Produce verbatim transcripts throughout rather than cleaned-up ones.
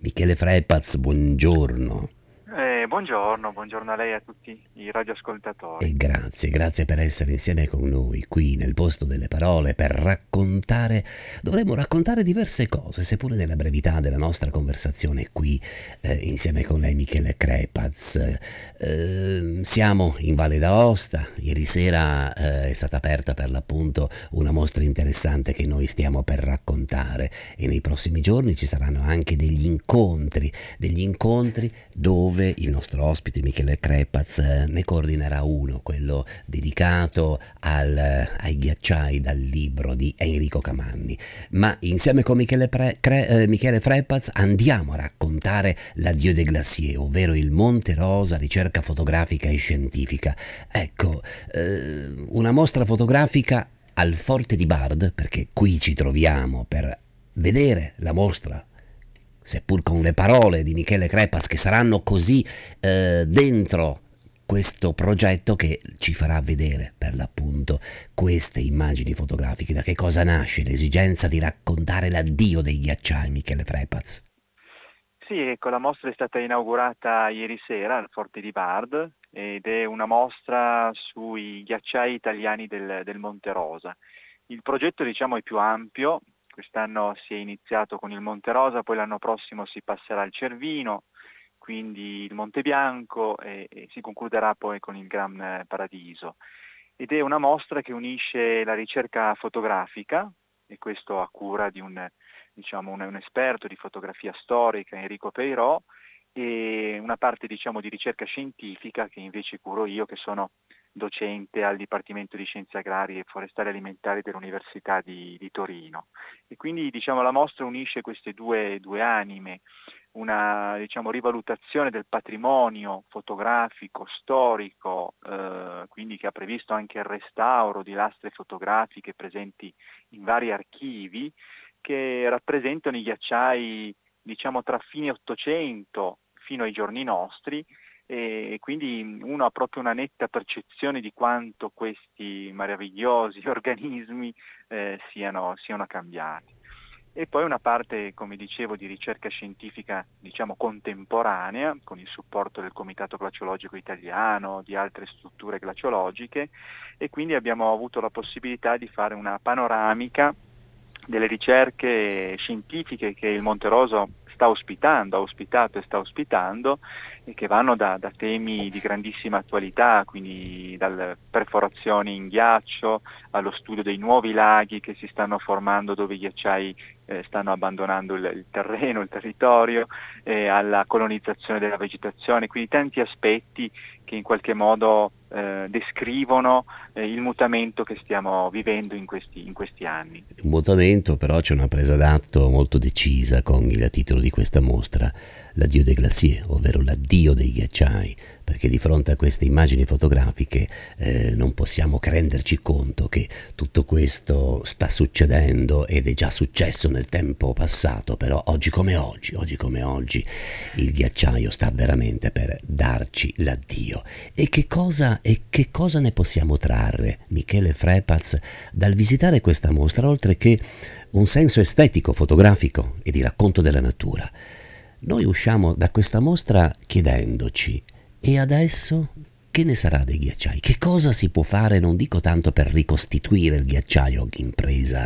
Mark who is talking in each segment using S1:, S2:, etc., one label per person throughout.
S1: Michele Frepaz, buongiorno.
S2: Eh, buongiorno, buongiorno a lei e a tutti i
S1: E
S2: radioascoltatori.
S1: grazie, grazie per essere insieme con noi qui nel posto delle parole per raccontare, dovremmo raccontare diverse cose, seppure nella brevità della nostra conversazione qui eh, insieme con lei Michele Crepaz. Eh, siamo in Valle d'Aosta, ieri sera eh, è stata aperta per l'appunto una mostra interessante che noi stiamo per raccontare e nei prossimi giorni ci saranno anche degli incontri, degli incontri dove il nostro ospite Michele Crepaz eh, ne coordinerà uno, quello dedicato al, ai ghiacciai dal libro di Enrico Camanni. Ma insieme con Michele, Pre, Cre, eh, Michele Frepaz andiamo a raccontare l'Adieu des Glaciers, ovvero il Monte Rosa, ricerca fotografica e scientifica. Ecco, eh, una mostra fotografica al Forte di Bard, perché qui ci troviamo per vedere la mostra, seppur con le parole di Michele Crepas che saranno così eh, dentro questo progetto che ci farà vedere per l'appunto queste immagini fotografiche. Da che cosa nasce l'esigenza di raccontare l'addio dei ghiacciai, Michele Frepaz?
S2: Sì, ecco, la mostra è stata inaugurata ieri sera al Forte di Bard ed è una mostra sui ghiacciai italiani del, del Monte Rosa. Il progetto, diciamo, è più ampio. Quest'anno si è iniziato con il Monte Rosa, poi l'anno prossimo si passerà al Cervino, quindi il Monte Bianco e, e si concluderà poi con il Gran eh, Paradiso. Ed è una mostra che unisce la ricerca fotografica, e questo a cura di un, diciamo, un, un esperto di fotografia storica, Enrico Peirò, e una parte, diciamo, di ricerca scientifica che invece curo io, che sono docente al Dipartimento di Scienze Agrarie e Forestali Alimentari dell'Università di, di Torino. E quindi, diciamo, la mostra unisce queste due, due anime, una, diciamo, rivalutazione del patrimonio fotografico, storico, eh, quindi che ha previsto anche il restauro di lastre fotografiche presenti in vari archivi, che rappresentano i ghiacciai, diciamo, tra fine Ottocento fino ai giorni nostri, e quindi uno ha proprio una netta percezione di quanto questi meravigliosi organismi eh, siano, siano cambiati. E poi una parte, come dicevo, di ricerca scientifica, diciamo, contemporanea, con il supporto del Comitato Glaciologico Italiano, di altre strutture glaciologiche, e quindi abbiamo avuto la possibilità di fare una panoramica delle ricerche scientifiche che il Monte Rosa sta ospitando, ha ospitato e sta ospitando, e che vanno da, da temi di grandissima attualità, quindi dalle perforazioni in ghiaccio allo studio dei nuovi laghi che si stanno formando dove i ghiacciai eh, stanno abbandonando il, il terreno, il territorio, eh, alla colonizzazione della vegetazione, quindi tanti aspetti che in qualche modo eh, descrivono eh, il mutamento che stiamo vivendo in questi, in questi anni.
S1: Un mutamento, però c'è una presa d'atto molto decisa con il titolo di questa mostra, l'Adieu des Glaciers, ovvero l'addio dei ghiacciai, perché di fronte a queste immagini fotografiche eh, non possiamo che renderci conto che tutto questo sta succedendo ed è già successo nel tempo passato, però oggi come oggi, oggi come oggi, il ghiacciaio sta veramente per darci l'addio. E che cosa, e che cosa ne possiamo trarre, Michele Frepaz, dal visitare questa mostra, oltre che un senso estetico, fotografico e di racconto della natura? Noi usciamo da questa mostra chiedendoci, e adesso che ne sarà dei ghiacciai? Che cosa si può fare, non dico tanto per ricostituire il ghiacciaio, impresa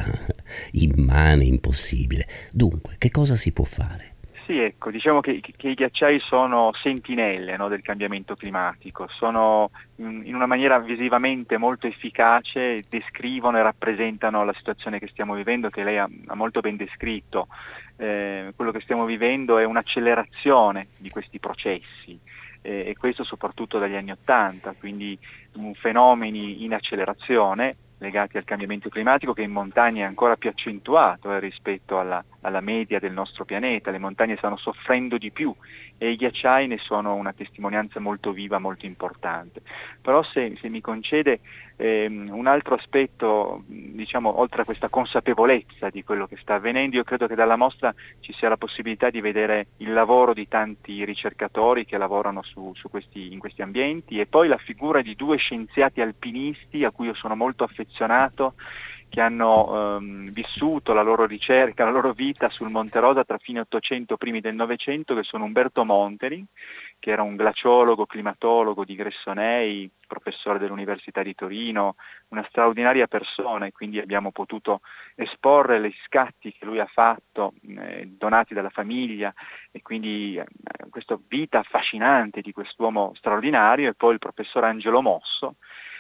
S1: immane, impossibile. Dunque, che cosa si può fare?
S2: Sì, ecco, diciamo che, che i ghiacciai sono sentinelle, no, del cambiamento climatico, sono in, in una maniera visivamente molto efficace, descrivono e rappresentano la situazione che stiamo vivendo, che lei ha, ha molto ben descritto. Eh, quello che stiamo vivendo è un'accelerazione di questi processi, eh, e questo soprattutto dagli anni Ottanta, quindi um, fenomeni in accelerazione legati al cambiamento climatico, che in montagna è ancora più accentuato eh, rispetto alla, alla media del nostro pianeta. Le montagne stanno soffrendo di più e i ghiacciai ne sono una testimonianza molto viva, molto importante. Però se, se mi concede ehm, un altro aspetto, diciamo, oltre a questa consapevolezza di quello che sta avvenendo, io credo che dalla mostra ci sia la possibilità di vedere il lavoro di tanti ricercatori che lavorano su, su questi, in questi ambienti, e poi la figura di due scienziati alpinisti a cui io sono molto affezionato, che hanno ehm, vissuto la loro ricerca, la loro vita sul Monte Rosa tra fine Ottocento, primi del Novecento, che sono Umberto Monteri, che era un glaciologo, climatologo di Gressonei, professore dell'Università di Torino, una straordinaria persona, e quindi abbiamo potuto esporre gli scatti che lui ha fatto, eh, donati dalla famiglia, e quindi eh, questa vita affascinante di quest'uomo straordinario. E poi il professor Angelo Mosso,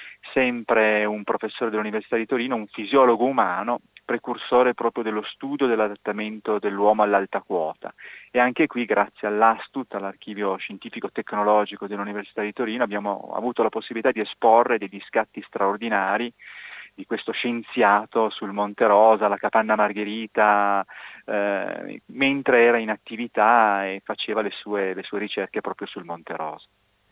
S2: sempre un professore dell'Università di Torino, un fisiologo umano, precursore proprio dello studio dell'adattamento dell'uomo all'alta quota. E anche qui, grazie all'Astut, all'Archivio Scientifico Tecnologico dell'Università di Torino, abbiamo avuto la possibilità di esporre degli scatti straordinari di questo scienziato sul Monte Rosa, la Capanna Margherita, eh, mentre era in attività e faceva le sue, le sue ricerche proprio sul Monte Rosa.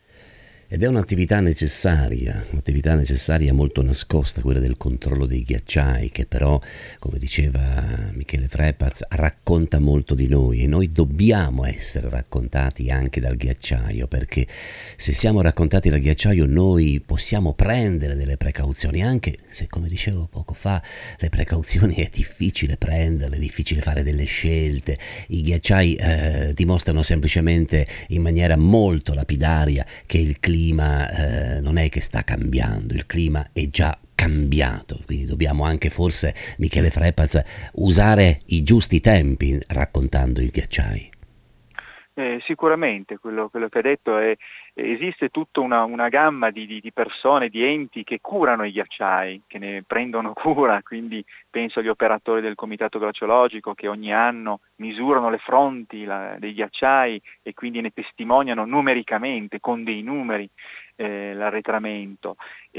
S1: Ed è un'attività necessaria, un'attività necessaria molto nascosta, quella del controllo dei ghiacciai, che però, come diceva Michele Frepaz, racconta molto di noi, e noi dobbiamo essere raccontati anche dal ghiacciaio, perché se siamo raccontati dal ghiacciaio noi possiamo prendere delle precauzioni, anche se, come dicevo poco fa, le precauzioni è difficile prenderle, è difficile fare delle scelte. I ghiacciai eh, dimostrano semplicemente in maniera molto lapidaria che il clima eh, non è che sta cambiando, il clima è già cambiato, quindi dobbiamo anche forse, Michele Frepaz, usare i giusti tempi raccontando i ghiacciai.
S2: Eh, sicuramente quello, quello che ha detto è, esiste tutta una, una gamma di, di, di persone, di enti che curano i ghiacciai, che ne prendono cura, quindi penso agli operatori del Comitato Glaciologico che ogni anno misurano le fronti la, dei ghiacciai e quindi ne testimoniano numericamente, con dei numeri, eh, l'arretramento.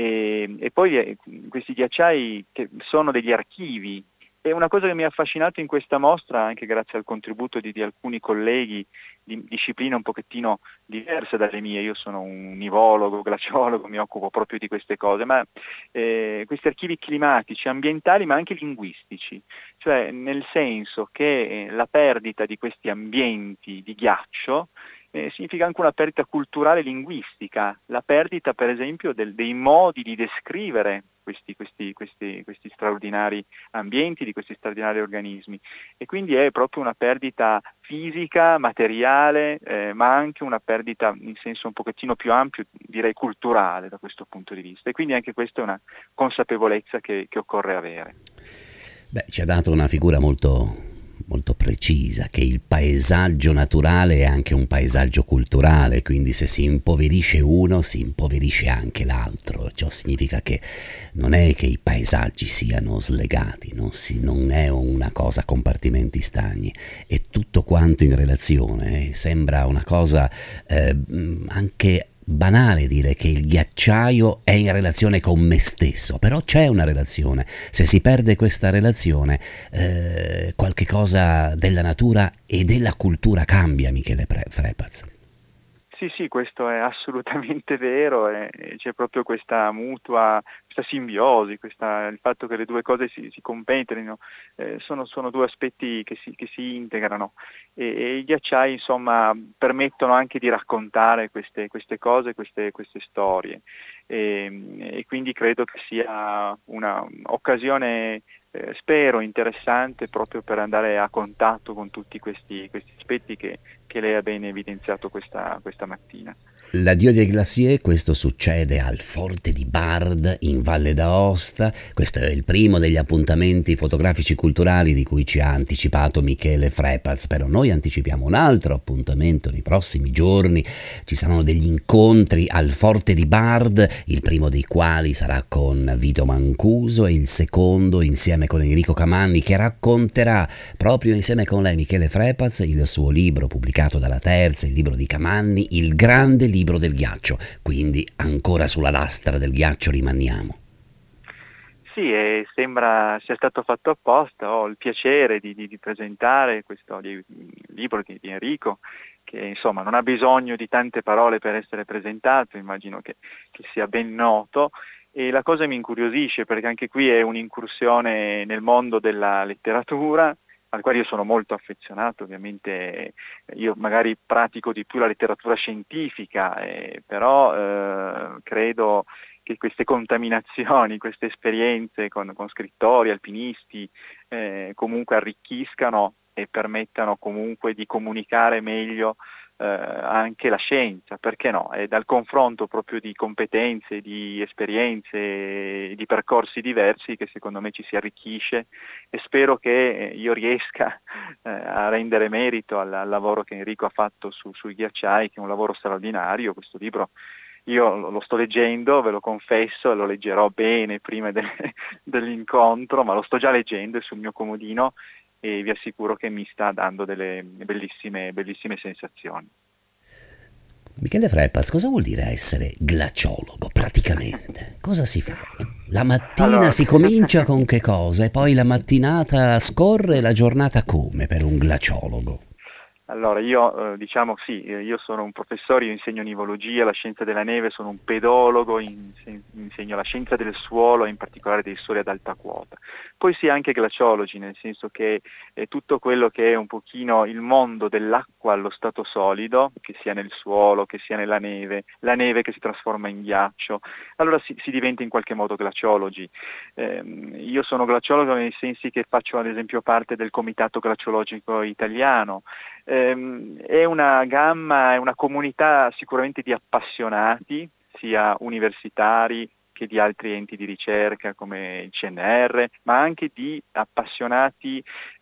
S2: E, e poi eh, questi ghiacciai che sono degli archivi. E una cosa che mi ha affascinato in questa mostra, anche grazie al contributo di, di alcuni colleghi di discipline un pochettino diverse dalle mie, io sono un nivologo, glaciologo, mi occupo proprio di queste cose, ma eh, questi archivi climatici, ambientali, ma anche linguistici, cioè nel senso che eh, la perdita di questi ambienti di ghiaccio eh, significa anche una perdita culturale e linguistica, la perdita per esempio del, dei modi di descrivere questi, questi, questi, questi straordinari ambienti, di questi straordinari organismi, e quindi è proprio una perdita fisica, materiale, eh, ma anche una perdita in senso un pochettino più ampio, direi culturale da questo punto di vista, e quindi anche questa è una consapevolezza che, che occorre avere.
S1: Beh, ci ha dato una figura molto, molto precisa, che il paesaggio naturale è anche un paesaggio culturale, quindi se si impoverisce uno si impoverisce anche l'altro. Ciò significa che non è che i paesaggi siano slegati, non, si, non è una cosa a compartimenti stagni, è tutto quanto in relazione. Sembra una cosa eh, anche banale dire che il ghiacciaio è in relazione con me stesso, però c'è una relazione. Se si perde questa relazione, eh, qualche cosa della natura e della cultura cambia, Michele Frepaz.
S2: Sì, sì, questo è assolutamente vero, e c'è proprio questa mutua, questa simbiosi, questa, il fatto che le due cose si, si compenetrino, eh, sono, sono due aspetti che si, che si integrano, e, e i ghiacciai insomma permettono anche di raccontare queste, queste cose, queste, queste storie, e, e quindi credo che sia un'occasione, eh, spero, interessante proprio per andare a contatto con tutti questi, questi aspetti che che lei ha bene evidenziato questa, questa mattina.
S1: L'addio dei glacier, questo succede al Forte di Bard in Valle d'Aosta. Questo è il primo degli appuntamenti fotografici culturali di cui ci ha anticipato Michele Frepaz, però noi anticipiamo un altro appuntamento nei prossimi giorni. Ci saranno degli incontri al Forte di Bard, il primo dei quali sarà con Vito Mancuso e il secondo insieme con Enrico Camanni, che racconterà proprio insieme con lei, Michele Frepaz, il suo libro pubblicato dalla Terza, il libro di Camanni, Il grande libro del ghiaccio. Quindi ancora sulla lastra del ghiaccio rimaniamo.
S2: Sì, e sembra sia stato fatto apposta. Ho il piacere di, di, di presentare questo di, libro di, di Enrico, che insomma non ha bisogno di tante parole per essere presentato, immagino che, che sia ben noto, e la cosa mi incuriosisce perché anche qui è un'incursione nel mondo della letteratura, al quale io sono molto affezionato. Ovviamente io magari pratico di più la letteratura scientifica, eh, però eh, credo che queste contaminazioni, queste esperienze con, con scrittori, alpinisti, eh, comunque arricchiscano e permettano comunque di comunicare meglio eh, anche la scienza, perché no? È dal confronto proprio di competenze, di esperienze, di percorsi diversi che secondo me ci si arricchisce, e spero che io riesca eh, a rendere merito al, al lavoro che Enrico ha fatto su, sui ghiacciai, che è un lavoro straordinario. Questo libro io lo, lo sto leggendo, ve lo confesso, e lo leggerò bene prima de, dell'incontro, ma lo sto già leggendo, è sul mio comodino, e vi assicuro che mi sta dando delle bellissime, bellissime sensazioni.
S1: Michele Frepaz, cosa vuol dire essere glaciologo praticamente? Cosa si fa? La mattina
S2: Allora,
S1: si comincia con che cosa e poi la mattinata scorre e la giornata come per un glaciologo?
S2: Allora, io eh, diciamo sì, eh, io sono un professore, io insegno nivologia, la scienza della neve, sono un pedologo, inse- insegno la scienza del suolo, in particolare dei suoli ad alta quota. Poi sì, anche glaciologi, nel senso che è tutto quello che è un pochino il mondo dell'acqua allo stato solido, che sia nel suolo, che sia nella neve, la neve che si trasforma in ghiaccio, allora si, si diventa in qualche modo glaciologi. Eh, io sono glaciologo nei sensi che faccio ad esempio parte del Comitato Glaciologico Italiano. Ehm, è una gamma, è una comunità sicuramente di appassionati, sia universitari che di altri enti di ricerca come il C N R, ma anche di appassionati,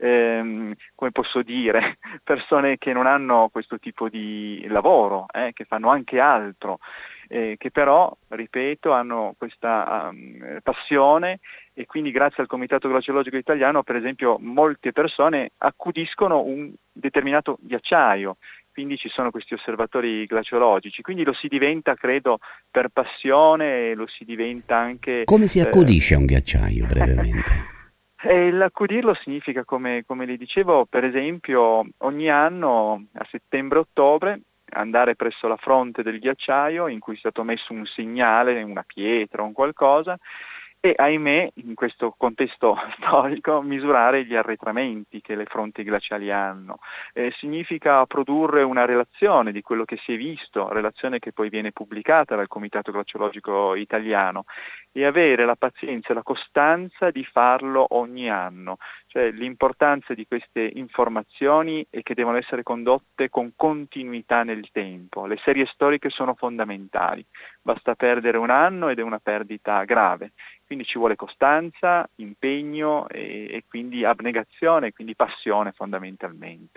S2: ehm, come posso dire, persone che non hanno questo tipo di lavoro, eh, che fanno anche altro, eh, che però, ripeto, hanno questa um, passione, e quindi grazie al Comitato Glaciologico Italiano, per esempio, molte persone accudiscono un determinato ghiacciaio, quindi ci sono questi osservatori glaciologici, quindi lo si diventa, credo, per passione, e lo si diventa anche...
S1: Come si accudisce a un
S2: ehm,
S1: ghiacciaio brevemente?
S2: E l'accudirlo significa, come, come le dicevo, per esempio, ogni anno a settembre-ottobre andare presso la fronte del ghiacciaio in cui è stato messo un segnale, una pietra, un qualcosa, e ahimè, in questo contesto storico, misurare gli arretramenti che le fronti glaciali hanno. Eh, significa produrre una relazione di quello che si è visto, relazione che poi viene pubblicata dal Comitato Glaciologico Italiano, e avere la pazienza e la costanza di farlo ogni anno. Cioè l'importanza di queste informazioni è che devono essere condotte con continuità nel tempo. Le serie storiche sono fondamentali, basta perdere un anno ed è una perdita grave. Quindi ci vuole costanza, impegno e, e quindi abnegazione, quindi passione fondamentalmente.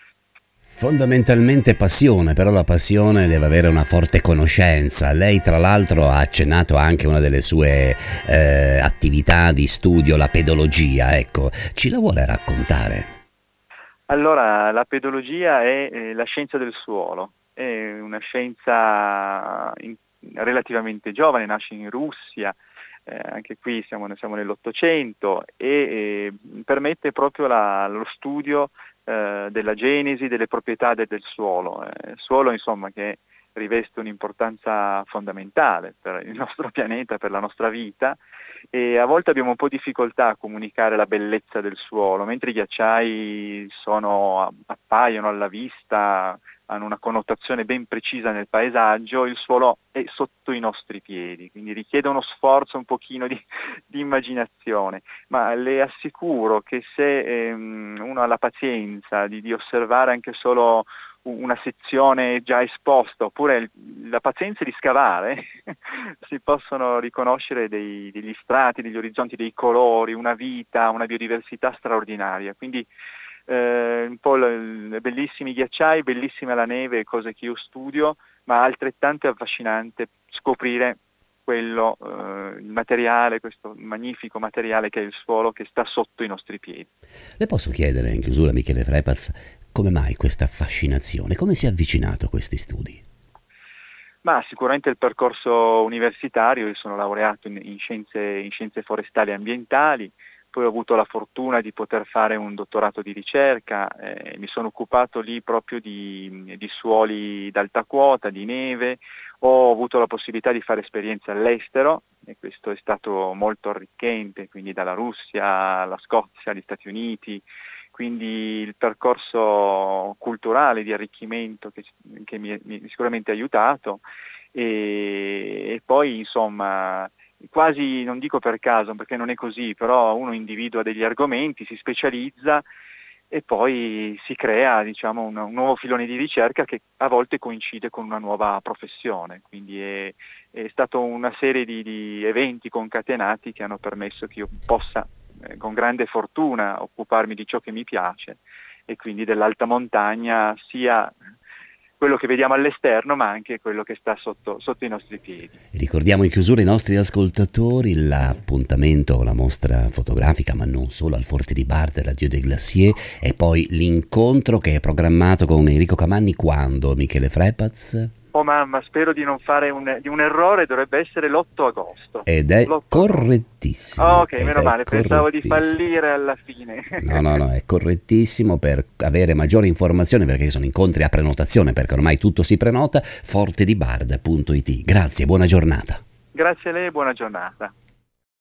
S1: Fondamentalmente passione, però la passione deve avere una forte conoscenza. Lei tra l'altro ha accennato anche a una delle sue eh, attività di studio, la pedologia, ecco, ci la vuole raccontare?
S2: Allora, la pedologia è eh, la scienza del suolo, è una scienza in- relativamente giovane, nasce in Russia, eh, anche qui siamo, siamo nell'Ottocento, e eh, permette proprio la- lo studio eh, della genesi, delle proprietà de- del suolo. Eh, il suolo, insomma, che riveste un'importanza fondamentale per il nostro pianeta, per la nostra vita, e a volte abbiamo un po' difficoltà a comunicare la bellezza del suolo, mentre i ghiacciai sono, appaiono alla vista, hanno una connotazione ben precisa nel paesaggio, il suolo è sotto i nostri piedi, quindi richiede uno sforzo un pochino di, di immaginazione, ma le assicuro che se ehm, uno ha la pazienza di, di osservare anche solo una sezione già esposta, oppure la pazienza di scavare, si possono riconoscere dei, degli strati, degli orizzonti, dei colori, una vita, una biodiversità straordinaria. Quindi eh, un po' le, bellissimi ghiacciai, bellissima la neve, cose che io studio, ma altrettanto è affascinante scoprire quello, eh, il materiale, questo magnifico materiale che è il suolo che sta sotto i nostri piedi.
S1: Le posso chiedere in chiusura, Michele Frepaz, come mai questa fascinazione? Come si è avvicinato a questi studi?
S2: Ma sicuramente il percorso universitario, io sono laureato in, in scienze, in scienze forestali e ambientali, poi ho avuto la fortuna di poter fare un dottorato di ricerca, eh, mi sono occupato lì proprio di, di suoli d'alta quota, di neve, ho avuto la possibilità di fare esperienze all'estero, e questo è stato molto arricchente, quindi dalla Russia alla Scozia, agli Stati Uniti, quindi il percorso culturale di arricchimento che, che mi, mi sicuramente ha aiutato, e, e poi insomma quasi, non dico per caso perché non è così, però uno individua degli argomenti, si specializza e poi si crea, diciamo, un, un nuovo filone di ricerca che a volte coincide con una nuova professione, quindi è, è stata una serie di, di eventi concatenati che hanno permesso che io possa eh, con grande fortuna occuparmi di ciò che mi piace e quindi dell'alta montagna, sia quello che vediamo all'esterno ma anche quello che sta sotto, sotto i nostri piedi.
S1: Ricordiamo in chiusura ai nostri ascoltatori l'appuntamento, la mostra fotografica, ma non solo, al Forte di Barde, la Dieu des Glaciers, e poi l'incontro che è programmato con Enrico Camanni quando, Michele Frepaz?
S2: Oh mamma, spero di non fare un, di un errore, dovrebbe essere l'otto agosto.
S1: Ed è
S2: l'otto
S1: correttissimo.
S2: Oh, ok,
S1: ed
S2: meno
S1: è
S2: male, pensavo di fallire alla fine.
S1: No, no, no, è correttissimo. Per avere maggiori informazioni, perché sono incontri a prenotazione, perché ormai tutto si prenota, fortedibarda punto it. Grazie, buona giornata.
S2: Grazie a lei e buona giornata.